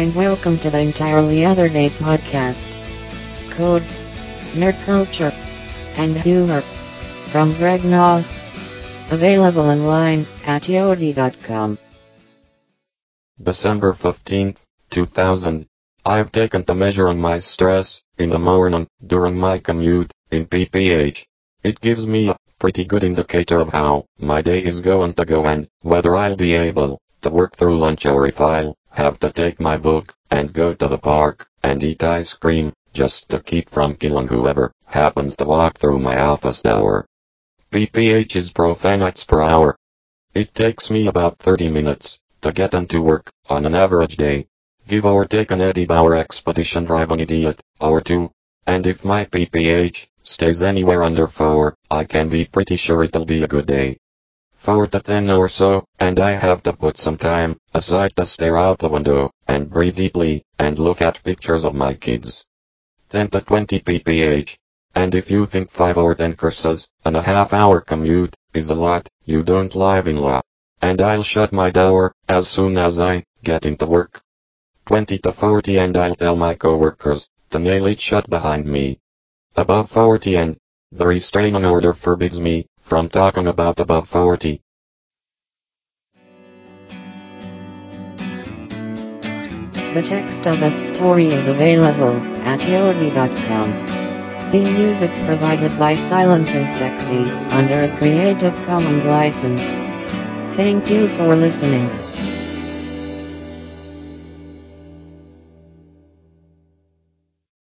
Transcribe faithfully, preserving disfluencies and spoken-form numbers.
and welcome to the Entirely Other Day podcast. Code, nerd culture, and humor from Greg Noss. Available online at yodi dot com. December fifteenth, two thousand. I've taken to measuring my stress in the morning during my commute in P P H. It gives me a pretty good indicator of how my day is going to go and whether I'll be able to work through lunch or if I'll have to take my book and go to the park and eat ice cream just to keep from killing whoever happens to walk through my office door. P P H is profanites per hour. It takes me about thirty minutes to get into work on an average day. Give or take an eighty hour expedition drive an idiot or two. And if my P P H stays anywhere under four, I can be pretty sure it'll be a good day. four to ten or so, and I have to put some time aside to stare out the window and breathe deeply and look at pictures of my kids. ten to twenty P P H. And if you think five or ten courses and a half hour commute is a lot, you don't live in law. And I'll shut my door as soon as I get into work. twenty to forty and I'll tell my coworkers to nail it shut behind me. Above forty and the restraining order forbids me from talking about above forty. The text of the story is available at yodi dot com. Theme music provided by Silence is Sexy under a Creative Commons license. Thank you for listening.